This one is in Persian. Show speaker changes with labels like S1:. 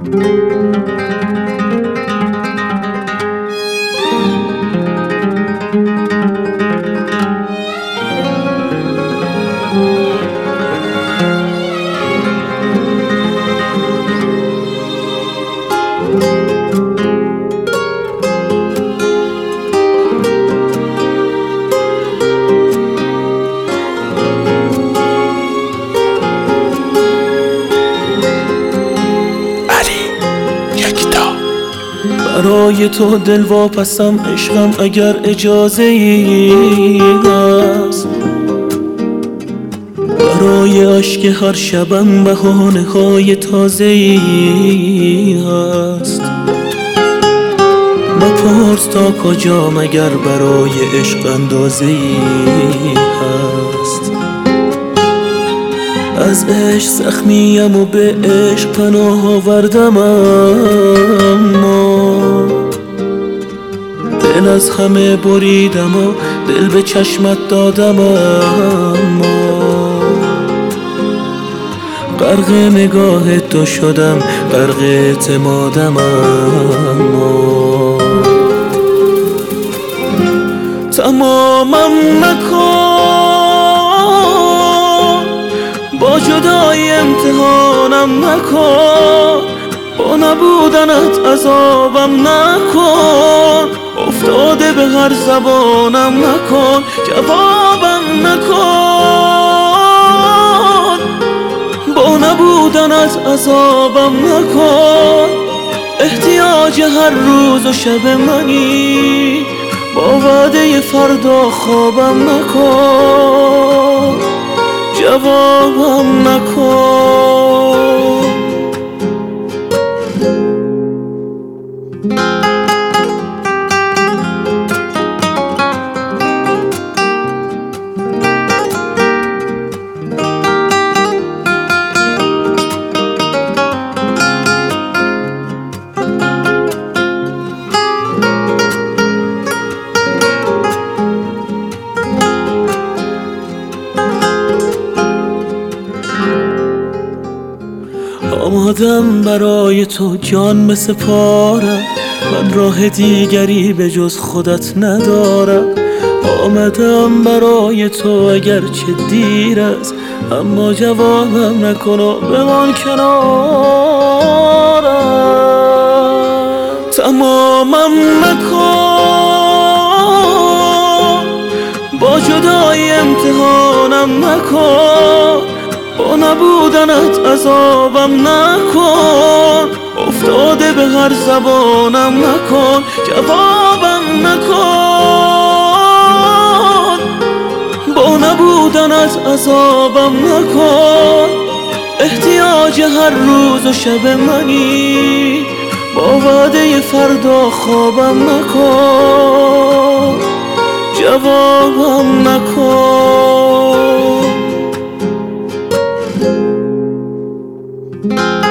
S1: برای تو دل واپسم عشقم اگر اجازه ای هست، برای عشق هر شبم بهانه های تازه ای هست. مپرس تا کجا مگر برای عشق اندازه ای هست. از عشق زخمیم و به عشق پناه آوردم، اما دل از همه بریدم و دل به چشمت دادم، اما غرق نگاه تو شدم، غرق اعتمادم، اما تمامم نکن، با جدای امتحانم نکن، با نبودنت عذابم نکن، افتاده به هر زبانم نکن، جوابم نکن، با نبودنت عذابم نکن. احتیاج هر روز و شب منی، با وعده فردا خوابم نکن، جوابم نکن. آمادم برای تو جان بسپارم، من راه دیگری به جز خودت ندارم. آمدم برای تو اگرچه دیر است، اما جوابم نکن و بمان کنارم. تمامم نکن، با جدای امتحانم نکن، با نبودنت عذابم نکن، افتاده به هر زبانم نکن، جوابم نکن، با نبودنت عذابم نکن. احتیاج هر روز و شب منی، با وعده فردا خوابم نکن، جوابم نکن.